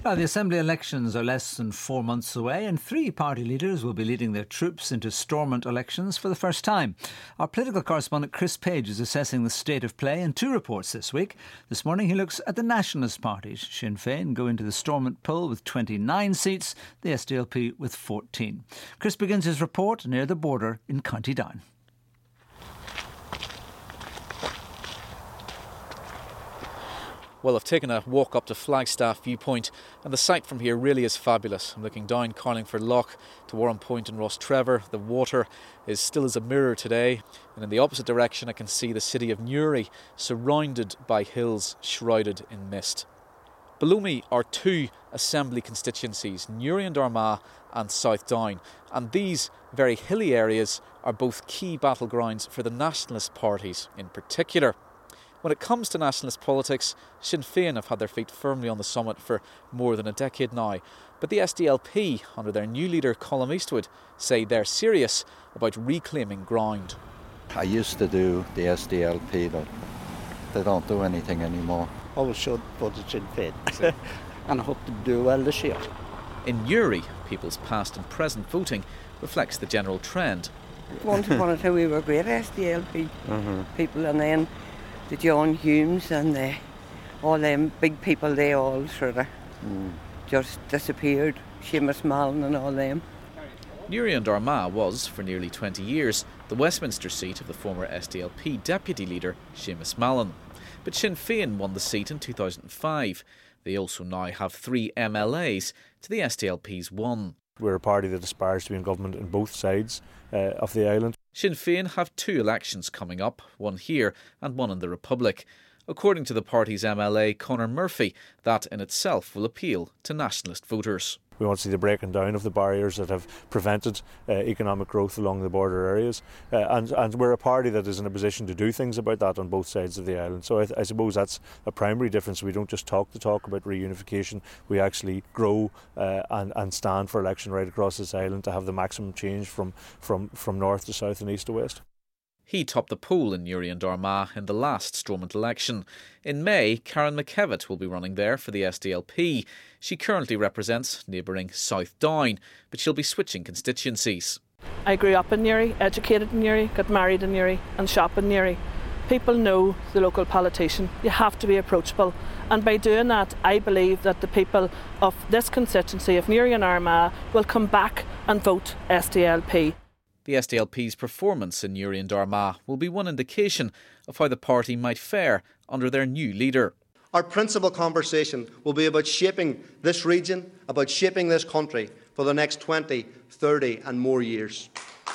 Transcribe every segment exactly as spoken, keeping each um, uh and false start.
Now, the Assembly elections are less than four months away and three party leaders will be leading their troops into Stormont elections for the first time. Our political correspondent Chris Page is assessing the state of play in two reports this week. This morning he looks at the nationalist parties. Sinn Féin go into the Stormont poll with twenty-nine seats, the S D L P with fourteen. Chris begins his report near the border in County Down. Well, I've taken a walk up to Flagstaff Viewpoint and the sight from here really is fabulous. I'm looking down Carlingford Lough to Warrenpoint and Rostrevor. The water is still as a mirror today, and in the opposite direction I can see the city of Newry surrounded by hills shrouded in mist. Below me are two Assembly constituencies, Newry and Armagh and South Down, and these very hilly areas are both key battlegrounds for the nationalist parties in particular. When it comes to nationalist politics, Sinn Féin have had their feet firmly on the summit for more than a decade now. But the S D L P, under their new leader Colm Eastwood, say they're serious about reclaiming ground. I used to do the S D L P, but they don't do anything anymore. Always should vote Sinn Féin. And I hope to do well this year. In Newry, people's past and present voting reflects the general trend. Once upon a time we were great S D L P mm-hmm. people, and then the John Humes and the, all them big people, they all sort of mm. just disappeared. Seamus Mallon and all them. Newry and Armagh was, for nearly twenty years, the Westminster seat of the former S D L P deputy leader Seamus Mallon. But Sinn Féin won the seat in two thousand five. They also now have three M L As to the S D L P's one. We're a party that aspires to be in government on both sides uh, of the island. Sinn Féin have two elections coming up, one here and one in the Republic. According to the party's M L A, Conor Murphy, that in itself will appeal to nationalist voters. We want to see the breaking down of the barriers that have prevented uh, economic growth along the border areas. Uh, and, and we're a party that is in a position to do things about that on both sides of the island. So I, I suppose that's a primary difference. We don't just talk the talk about reunification. We actually grow uh, and, and stand for election right across this island to have the maximum change from, from, from north to south and east to west. He topped the poll in Newry and Armagh in the last Stormont election. In May, Karen McKevitt will be running there for the S D L P. She currently represents neighbouring South Down, but she'll be switching constituencies. I grew up in Newry, educated in Newry, got married in Newry and shop in Newry. People know the local politician. You have to be approachable. And by doing that, I believe that the people of this constituency of Newry and Armagh will come back and vote S D L P. The S D L P's performance in Newry and Armagh will be one indication of how the party might fare under their new leader. Our principal conversation will be about shaping this region, about shaping this country for the next twenty, thirty and more years.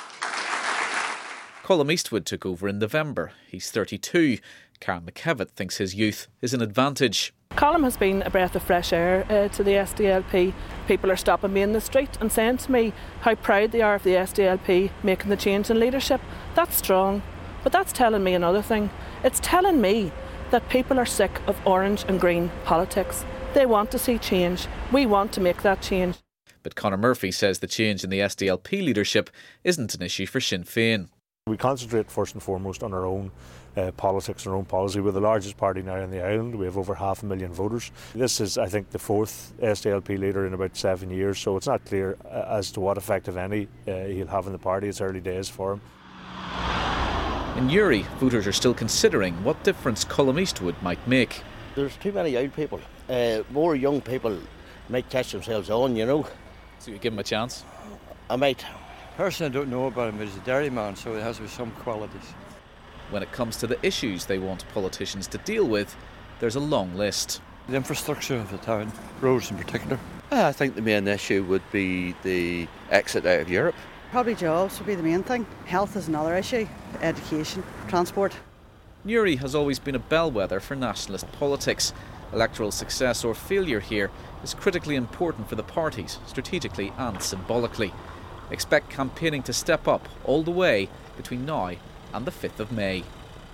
Colm Eastwood took over in November. He's thirty-two. Karen McKevitt thinks his youth is an advantage. Colm has been a breath of fresh air uh, to the S D L P. People are stopping me in the street and saying to me how proud they are of the S D L P making the change in leadership. That's strong, but that's telling me another thing. It's telling me that people are sick of orange and green politics. They want to see change. We want to make that change. But Conor Murphy says the change in the S D L P leadership isn't an issue for Sinn Féin. We concentrate first and foremost on our own uh, politics, our own policy. We're the largest party now on the island. We have over half a million voters. This is, I think, the fourth S D L P leader in about seven years, so it's not clear uh, as to what effect, if any, uh, he'll have in the party. It's early days for him. In Newry, voters are still considering what difference Colm Eastwood might make. There's too many old people. Uh, more young people might catch themselves on, you know. So you give him a chance? I might. Personally, I don't know about him, but he's a dairyman, so it has to be some qualities. When it comes to the issues they want politicians to deal with, there's a long list. The infrastructure of the town, roads in particular. I think the main issue would be the exit out of Europe. Probably jobs would be the main thing. Health is another issue. Education, transport. Newry has always been a bellwether for nationalist politics. Electoral success or failure here is critically important for the parties, strategically and symbolically. Expect campaigning to step up all the way between now and the fifth of May.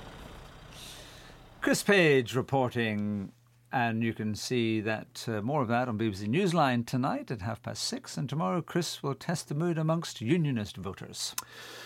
Chris Page reporting, and you can see that uh, more of that on B B C Newsline tonight at half past six, and tomorrow Chris will test the mood amongst unionist voters.